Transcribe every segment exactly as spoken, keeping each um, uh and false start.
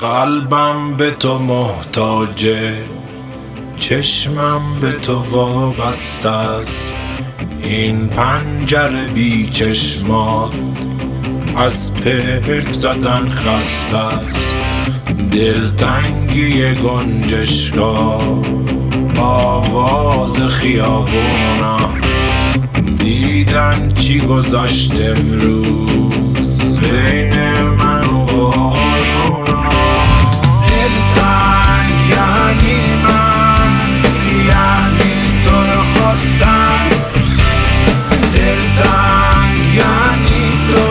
قلبم به تو محتاجه، چشمم به تو وابسته است. این پنجره بی چشمات از پرک زدن خسته است. دلتنگی گنجشگاه، آواز خیابونا، دیدن چی گذاشت امروز بین من و بارونا. دلتنگ یعنی من، یعنی تو رو خواستم. دلتنگ یعنی تو،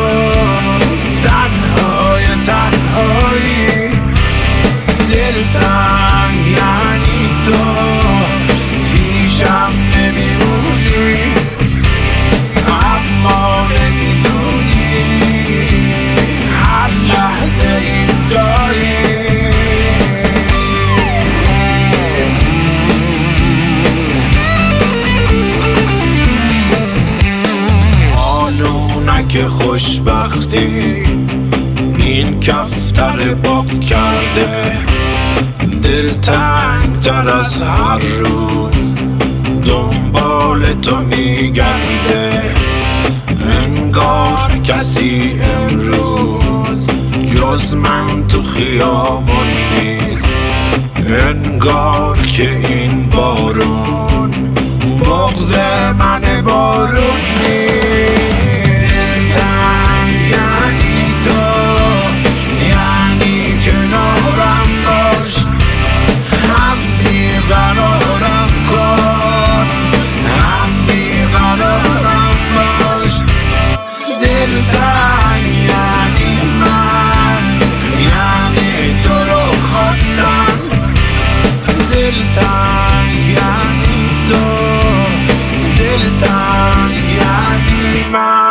تنهای تنهایی. دلتنگ یعنی تو، پیشم نمیمونی اما نمیدونی هر لحظه اینجایی. آنونک خوشبختی این کفتر باب کرده، دلتنگ تر از هر روز دنبال تو میگرده. انگار کسی امروز جز من تو خیابان نیست. انگار که این بارون بغض من بارون نیست. دلتنگ یعنی تو، یعنی کنارم باش، هم بیقرارم کن، هم بیقرارم باش. دلتنگ یعنی من، یعنی تو رو خواستم. دلتنگ یعنی تو، دلتنگ یعنی من.